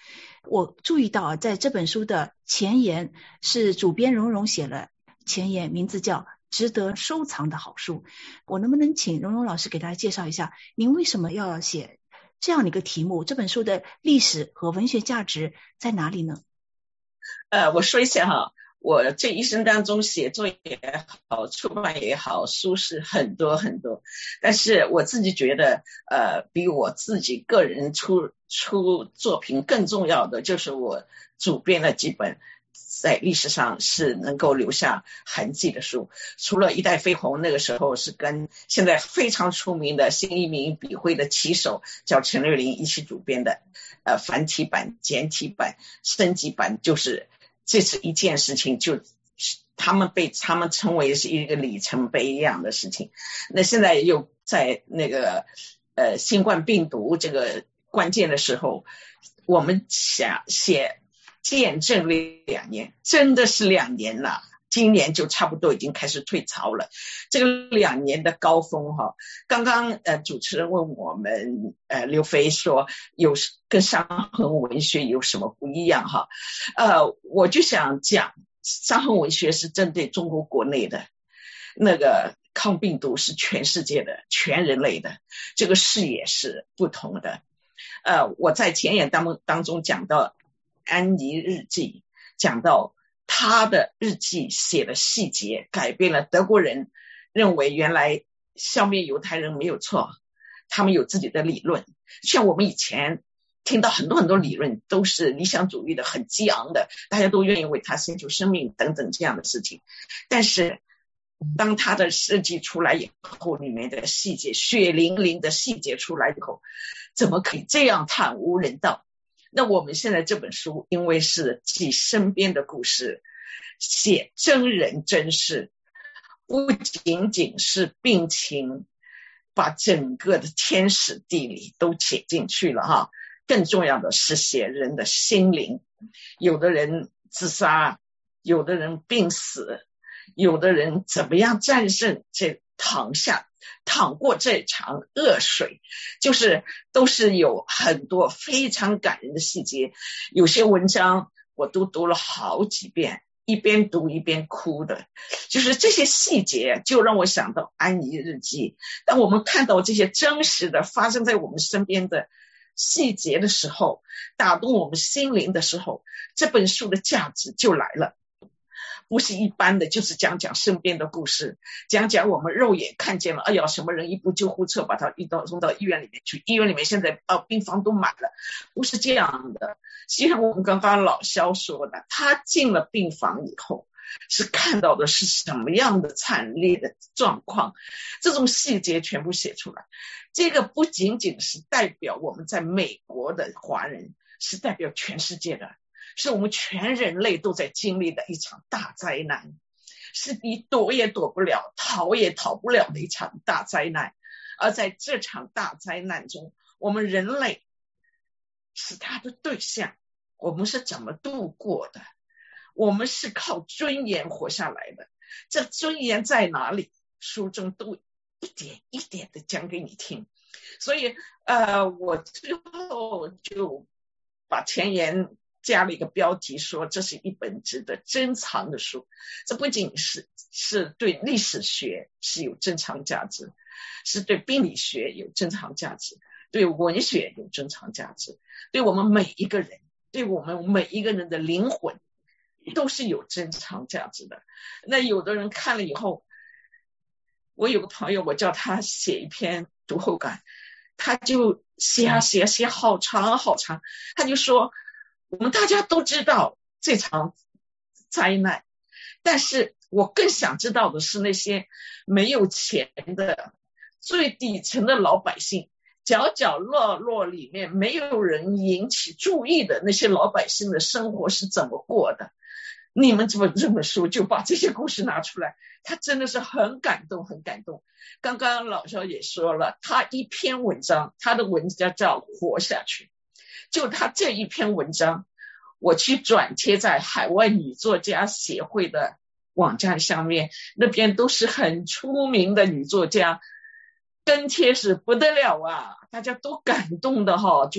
我注意到啊，在这本书的前言是主编荣荣写了前言，名字叫值得收藏的好书。我能不能请荣荣老师给大家介绍一下，您为什么要写这样的一个题目？这本书的历史和文学价值在哪里呢？ 呃，我说一下哈，我这一生当中写作也好，出版也好，书是很多很多，但是我自己觉得，呃，比我自己个人出出作品更重要的，就是我主编了几本在历史上是能够留下痕迹的书。除了一代飞鸿，那个时候是跟现在非常出名的新移民笔会的旗手叫陈瑞麟一起主编的，呃，繁体版、简体版、升级版，就是这是一件事情，就他们被他们称为是一个里程碑一样的事情。那现在又在那个呃新冠病毒这个关键的时候，我们想写见证了两年，真的是两年了，今年就差不多已经开始退潮了。这个两年的高峰哈，刚刚呃主持人问我们呃刘飞说有跟伤痕文学有什么不一样哈？呃，我就想讲伤痕文学是针对中国国内的，那个抗病毒是全世界的、全人类的，这个视野是不同的。呃，我在前言当当中讲到安妮日记，讲到他的日记写的细节改变了德国人认为原来消灭犹太人没有错，他们有自己的理论。像我们以前听到很多很多理论都是理想主义的，很激昂的，大家都愿意为他献出生命等等这样的事情。但是当他的日记出来以后，里面的细节血淋淋的细节出来以后，怎么可以这样惨无人道？那我们现在这本书因为是记身边的故事，写真人真事，不仅仅是病情，把整个的天时地利都写进去了哈。更重要的是写人的心灵，有的人自杀，有的人病死，有的人怎么样战胜这躺下淌过这场恶水，就是都是有很多非常感人的细节。有些文章我都读了好几遍，一边读一边哭的，就是这些细节就让我想到安妮日记。当我们看到这些真实的发生在我们身边的细节的时候，打动我们心灵的时候，这本书的价值就来了。不是一般的就是讲讲身边的故事，讲讲我们肉眼看见了，哎呀，什么人一部救护车把他运到送到医院里面去，医院里面现在呃病房都满了，不是这样的。实际上我们刚刚老肖说的，他进了病房以后是看到的是什么样的惨烈的状况，这种细节全部写出来。这个不仅仅是代表我们在美国的华人，是代表全世界的，是我们全人类都在经历的一场大灾难，是你躲也躲不了，逃也逃不了的一场大灾难。而在这场大灾难中，我们人类是他的对象，我们是怎么度过的？我们是靠尊严活下来的，这尊严在哪里？书中都一点一点的讲给你听。所以呃，我最后就把前言加了一个标题，说这是一本值得珍藏的书。这不仅是是对历史学是有珍藏价值，是对病理学有珍藏价值，对文学有珍藏价值，对我们每一个人，对我们每一个人的灵魂都是有珍藏价值的。那有的人看了以后，我有个朋友，我叫他写一篇读后感，他就写啊写啊写好长好长，他就说我们大家都知道这场灾难，但是我更想知道的是那些没有钱的最底层的老百姓，角角落落里面没有人引起注意的那些老百姓的生活是怎么过的。你们这本这本书就把这些故事拿出来，他真的是很感动很感动。刚刚老肖也说了，他一篇文章，他的文章叫活下去，就他这一篇文章，我去转贴在海外女作家协会的网站上面，那边都是很出名的女作家，跟帖是不得了啊，大家都感动的哈，就去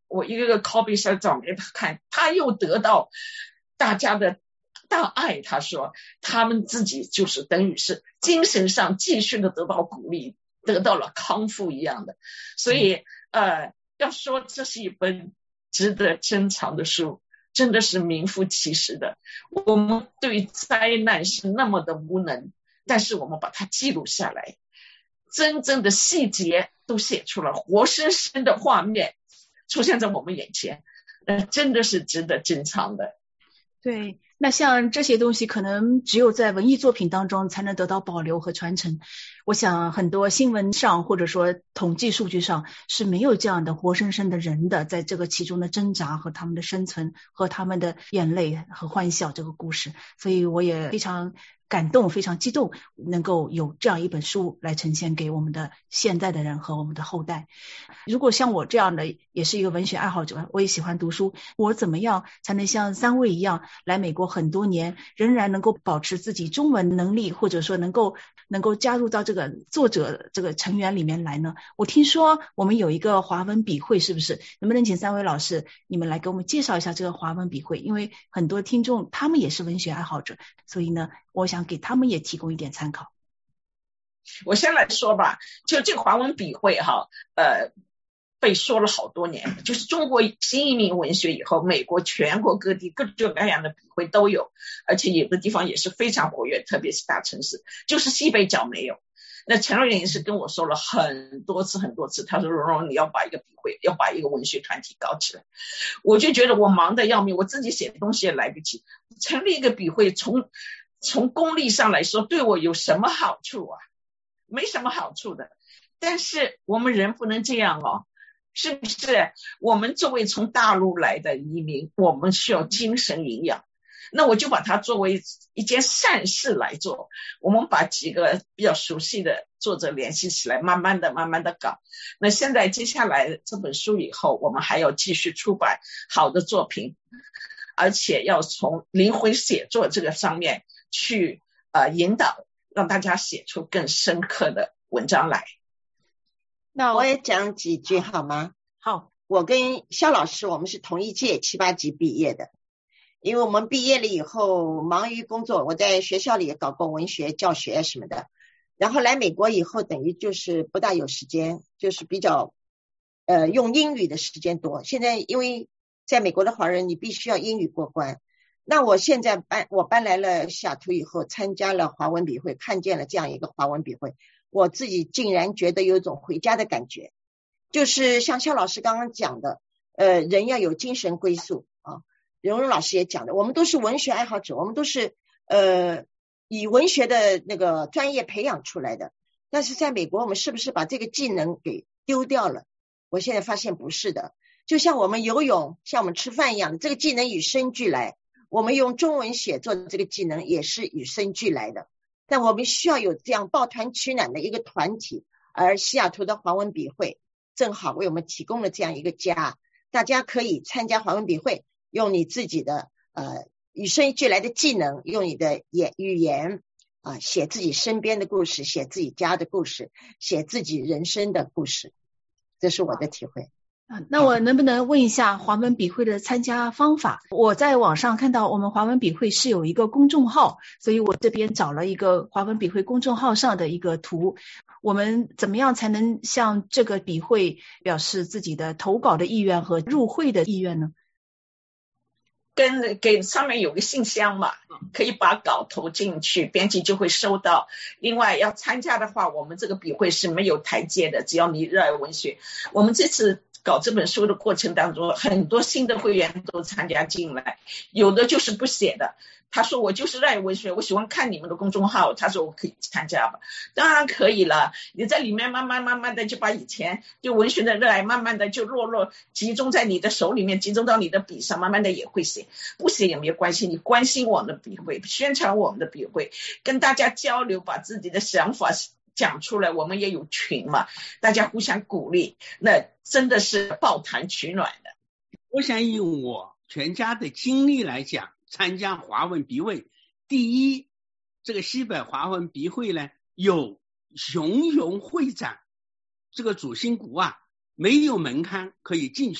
我一个个 copy 下找给他看，他又得到大家的大爱，他说他们自己就是等于是精神上继续的得到鼓励，得到了康复一样的。所以呃，要说这是一本值得珍藏的书，真的是名副其实的。我们对灾难是那么的无能，但是我们把它记录下来，真正的细节都写出了，活生生的画面出现在我们眼前，呃，真的是值得珍藏的。 对，那像这些东西可能只有在文艺作品当中才能得到保留和传承。我想很多新闻上或者说统计数据上是没有这样的活生生的人的，在这个其中的挣扎和他们的生存和他们的眼泪和欢笑这个故事，所以我也非常感动，非常激动，能够有这样一本书来呈现给我们的现在的人和我们的后代。如果像我这样的也是一个文学爱好者，我也喜欢读书，我怎么样才能像三位一样来美国很多年，仍然能够保持自己中文能力，或者说能够能够加入到这个作者这个成员里面来呢？我听说我们有一个华文笔会，是不是？能不能请三位老师你们来给我们介绍一下这个华文笔会？因为很多听众他们也是文学爱好者，所以呢我想给他们也提供一点参考。 我先来说吧，就这个华文笔会哈，呃，被说了好多年，就是中国新移民文学以后，美国全国各地各种各样的笔会都有，而且有的地方也是非常活跃，特别是大城市，就是西北角没有。那陈瑞林是跟我说了很多次很多次，他说蓉蓉你要把一个笔会，要把一个文学团体搞起来。我就觉得我忙得要命，我自己写东西也来不及，成立一个笔会，从从功利上来说对我有什么好处啊？没什么好处的。但是我们人不能这样哦，是不是？我们作为从大陆来的移民，我们需要精神营养，那我就把它作为一件善事来做。我们把几个比较熟悉的作者联系起来，慢慢的慢慢的搞。那现在接下来这本书以后，我们还要继续出版好的作品，而且要从灵魂写作这个上面去呃引导，让大家写出更深刻的文章来。 那我也讲几句好吗？ 好， 我跟肖老师我们是同一届七八级毕业的，因为我们毕业了以后忙于工作，我在学校里也搞过文学教学什么的，然后来美国以后等于就是不大有时间，就是比较呃用英语的时间多。现在因为在美国的华人你必须要英语过关，那我现在搬我搬来了西雅图以后，参加了华文笔会，看见了这样一个华文笔会，我自己竟然觉得有一种回家的感觉。就是像肖老师刚刚讲的呃，人要有精神归宿啊，蓉蓉老师也讲的，我们都是文学爱好者，我们都是呃以文学的那个专业培养出来的，但是在美国我们是不是把这个技能给丢掉了？我现在发现不是的，就像我们游泳像我们吃饭一样的，这个技能与生俱来，我们用中文写作的这个技能也是与生俱来的，但我们需要有这样抱团取暖的一个团体，而西雅图的华文笔会正好为我们提供了这样一个家，大家可以参加华文笔会，用你自己的呃与生俱来的技能，用你的言语言啊、呃、写自己身边的故事，写自己家的故事，写自己人生的故事，这是我的体会。 啊，那我能不能问一下华文笔会的参加方法？我在网上看到我们华文笔会是有一个公众号，所以我这边找了一个华文笔会公众号上的一个图。我们怎么样才能向这个笔会表示自己的投稿的意愿和入会的意愿呢？ 跟给上面有个信箱嘛，可以把稿投进去，编辑就会收到。另外要参加的话，我们这个笔会是没有台阶的，只要你热爱文学。我们这次搞这本书的过程当中，很多新的会员都参加进来，有的就是不写的，他说我就是热爱文学，我喜欢看你们的公众号，他说我可以参加吧。当然可以了，你在里面慢慢慢慢的就把以前对文学的热爱慢慢的就落落集中在你的手里面，集中到你的笔上，慢慢的也会写，不写也没有关系。你关心我们的笔会，宣传我们的笔会，跟大家交流，把自己的想法讲出来，我们也有群嘛，大家互相鼓励，那真的是抱团取暖的。 我想以我全家的经历来讲，参加华文笔会，第一，这个西北华文笔会呢有熊熊会长这个主心骨啊，没有门槛可以进去。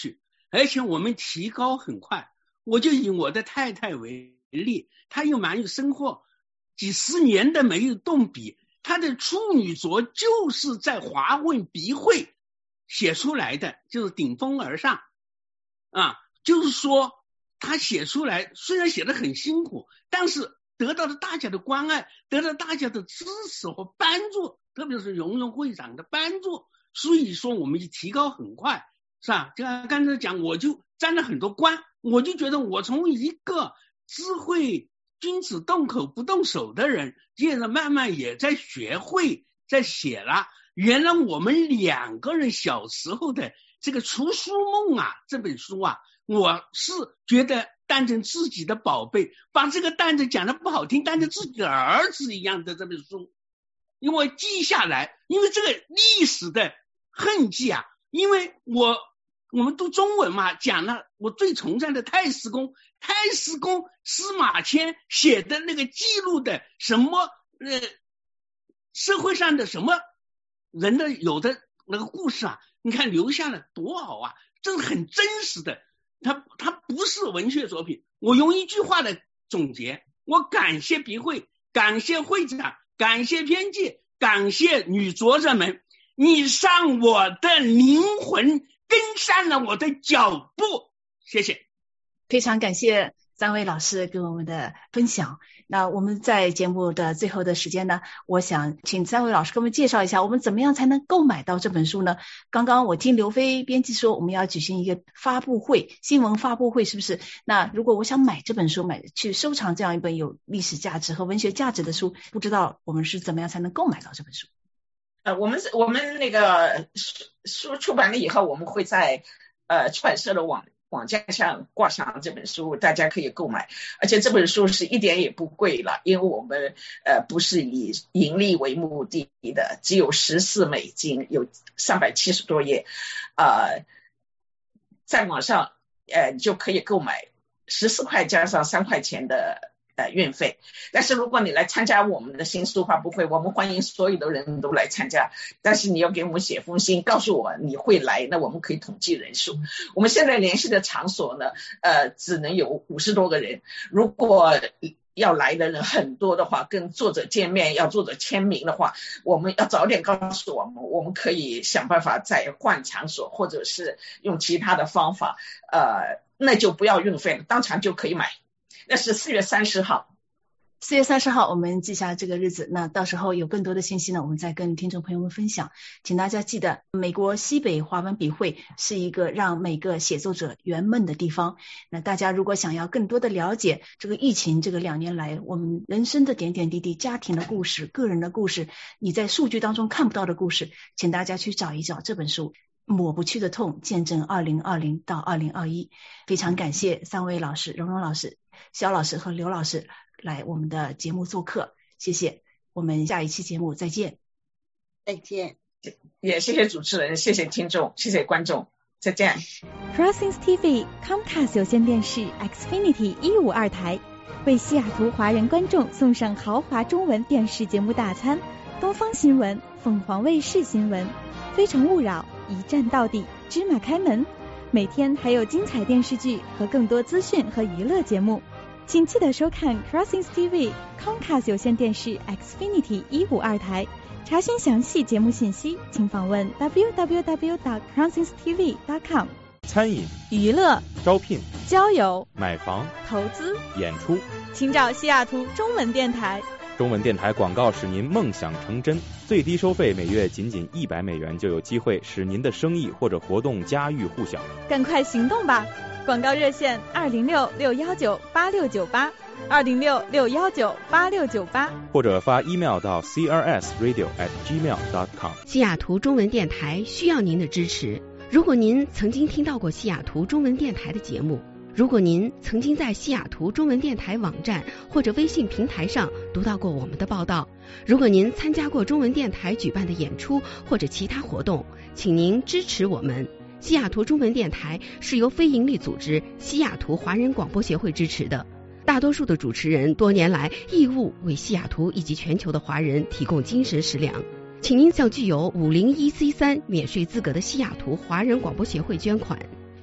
而且我们提高很快。我就以我的太太为例，她有蛮有生活几十年的没有动笔，她的处女作就是在华文笔会写出来的，就是顶峰而上啊，就是说她写出来虽然写得很辛苦，但是得到了大家的关爱，得到大家的支持和帮助，特别是荣荣会长的帮助，所以说我们就提高很快，是吧？就像刚才讲，我就沾了很多光，我就觉得我从一个智慧君子动口不动手的人，接着慢慢也在学会在写了。原来我们两个人小时候的这个出书梦啊，这本书啊，我是觉得当成自己的宝贝，把这个当着讲的不好听，当着自己的儿子一样的这本书，因为记下来，因为这个历史的痕迹啊，因为我我们读中文嘛，讲了我最崇赞的太史公，太史公司马迁写的那个记录的什么呃社会上的什么人的有的那个故事啊，你看留下了多好啊，这是很真实的，它它不是文学作品。我用一句话来总结，我感谢笔会，感谢会长，感谢编辑，感谢女作者们，你让我的灵魂跟上了我的脚步，谢谢。 非常感谢三位老师给我们的分享。那我们在节目的最后的时间呢，我想请三位老师给我们介绍一下，我们怎么样才能购买到这本书呢？刚刚我听刘飞编辑说我们要举行一个发布会，新闻发布会，是不是？那如果我想买这本书，买去收藏这样一本有历史价值和文学价值的书，不知道我们是怎么样才能购买到这本书？ 呃，我们我们那个书出版了以后，我们会在呃出版社的网网站上挂上这本书，大家可以购买。而且这本书是一点也不贵了，因为我们呃不是以盈利为目的的，只有十四美金，有三百七十多页，呃，在网上呃你就可以购买十四块加上三块钱的呃运费。但是如果你来参加我们的新书发布会，我们欢迎所有的人都来参加，但是你要给我们写封信告诉我你会来，那我们可以统计人数。我们现在联系的场所呢呃只能有五十多个人，如果要来的人很多的话，跟作者见面要作者签名的话，我们要早点告诉我们，我们可以想办法再换场所，或者是用其他的方法，呃那就不要运费了，当场就可以买。那是四月三十号， 四月三十号我们记下这个日子，那到时候有更多的信息呢，我们再跟听众朋友们分享。请大家记得，美国西北华文笔会是一个让每个写作者圆梦的地方。那大家如果想要更多的了解这个疫情这个两年来我们人生的点点滴滴，家庭的故事，个人的故事，你在数据当中看不到的故事，请大家去找一找这本书，抹不去的痛，见证二零二零到二零二一。非常感谢三位老师，荣荣老师、肖老师和刘老师来我们的节目做客，谢谢。我们下一期节目再见。 再见。 也谢谢主持人，谢谢听众，谢谢观众，再见。 Crossings T V Comcast 有线电视 Xfinity 一五二台为西雅图华人观众送上豪华中文电视节目大餐，东方新闻、凤凰卫视新闻、非诚勿扰、一站到底、芝麻开门，每天还有精彩电视剧和更多资讯和娱乐节目，请记得收看 Crossings T V Comcast 有线电视 Xfinity 一五二台。查询详细节目信息，请访问 double-u double-u double-u dot crossings t v dot com。 餐饮、 娱乐、 招聘、 交友、 买房、 投资、 演出， 请找西雅图中文电台。 中文电台广告使您梦想成真，最低收费每月仅仅一百美元，就有机会使您的生意或者活动家喻户晓。 赶快行动吧！广告热线二零六六幺九八六九八，二零六六幺九八六九八， 或者发 email 到 c r s radio at gmail dot com。 西雅图中文电台需要您的支持。如果您曾经听到过西雅图中文电台的节目，如果您曾经在西雅图中文电台网站或者微信平台上读到过我们的报道，如果您参加过中文电台举办的演出或者其他活动，请您支持我们。西雅图中文电台是由非营利组织西雅图华人广播协会支持的，大多数的主持人多年来义务为西雅图以及全球的华人提供精神食粮，请您向具有五零一 C 三免税资格的西雅图华人广播协会捐款。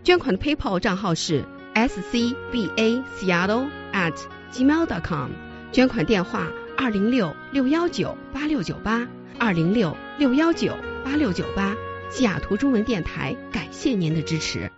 捐款的 PayPal 账号是 s c b a seattle at gmail dot com， 捐款电话二零六六一九八六九八二零六六一九八六九八。西雅图中文电台感谢您的支持。